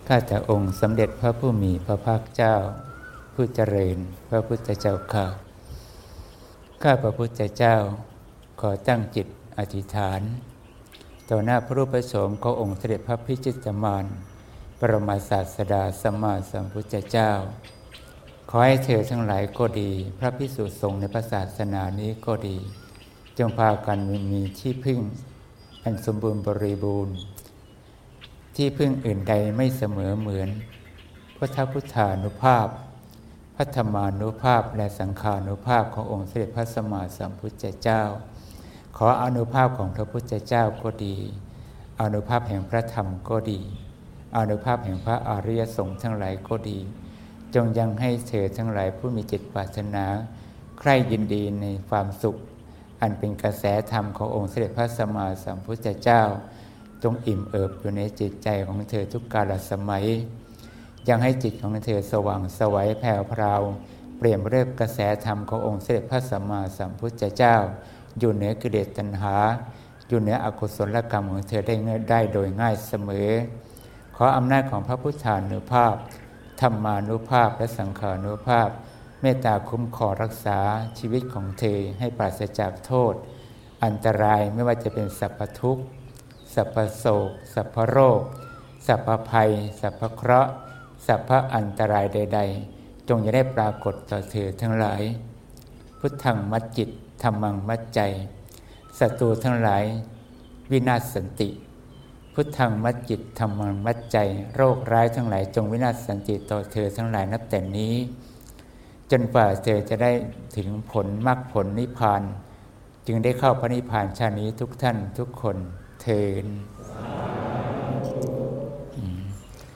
ข้าแต่องค์สมเด็จพระผู้มีพระภาคเจ้าผู้เจริญพระพุทธเจ้าข้าพระพุทธเจ้าขอตั้งจิตอธิษฐานต่อหน้าพระรูปโฉมขององค์เสด็จพระพิชิตมารปรมาศาสดาสัมมาสัมพุทธเจ้าขอให้เธอทั้งหลายก็ดีพระภิกษุสงฆ์ในพระศาสนานี้ก็ดีจงพากันมีที่พึ่งอันสมบูรณ์บริบูรณ์ที่พึ่งอื่นใดไม่เสมอเหมือนพระพุทธานุภาพพระธรรมานุภาพและสังฆานุภาพขององค์เสด็จพระสัมมาสัมพุทธเจ้าขออานุภาพของพระพุทธเจ้าก็ดีอานุภาพแห่งพระธรรมก็ดีอานุภาพแห่งพระอริยสงฆ์ทั้งหลายก็ดีจงยังให้เธอทั้งหลายผู้มีจิตปรารถนาใคร่ยินดีในความสุขอันเป็นกระแสธรรมขององค์เสด็จพระสัมมาสัมพุทธเจ้าจงอิ่มเอิบอยู่ในจิตใจของเธอทุกกาลสมัยยังให้จิตของเธอสว่างไสวแผ่วพราวเปลี่ยนเรียบกระแสธรรมขององค์เสด็จพระสัมมาสัมพุทธเจ้าอยู่เหนือกิเลสตัณหาอยู่เหนืออกุศลกรรมของเธอได้โดยง่ายเสมอขออำนาจของพระพุทธานุภาพธรรมานุภาพและสังฆานุภาพเมตตาคุ้มครองรักษาชีวิตของเธอให้ปราศจากโทษอันตรายไม่ว่าจะเป็นสัพพทุกข์สัพพโศกสัพพโรคสัพพภัยสัพพเคราะห์สัพพอันตรายใดๆจงอย่าได้ปรากฏต่อเธอทั้งหลายพุทธังมัจจิตธัมมังมัจใจศัตรูทั้งหลายวินาศสันติพุทธังมัจจิตธัมมังมัจใจโรคร้ายทั้งหลายจงวินาศสันติต่อเธอทั้งหลายนับแต่นี้จนกว่าเธอจะได้ถึงผลมรรคผลนิพพานจึงได้เข้าพระนิพพานชาตินี้ทุกท่านทุกคนเทอญ